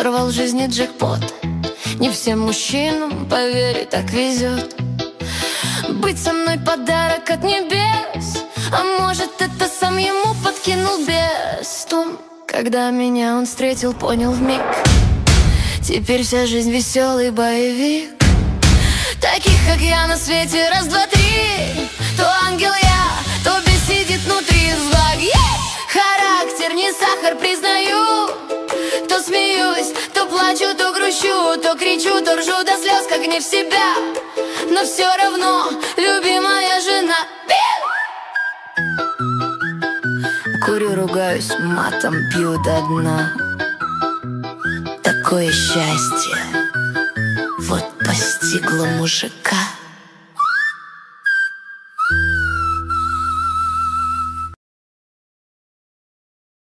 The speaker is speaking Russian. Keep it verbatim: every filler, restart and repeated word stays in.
сорвал в жизни джекпот. Не всем мужчинам, поверь, так везет. Быть со мной подарок от небес, а может, это сам ему подкинул бес. Том, когда меня он встретил, понял вмиг. Теперь вся жизнь веселый боевик. Таких, как я, на свете раз, два, три. То ангел я, то бес сидит внутри. Злак, характер не сахар, признаю. То смеюсь, то плачу, то грущу, то кричу, то ржу до слез, как не в себя. Но все равно любимая жена. Курю, ругаюсь матом, пью до дна. Такое счастье вот постигло мужика.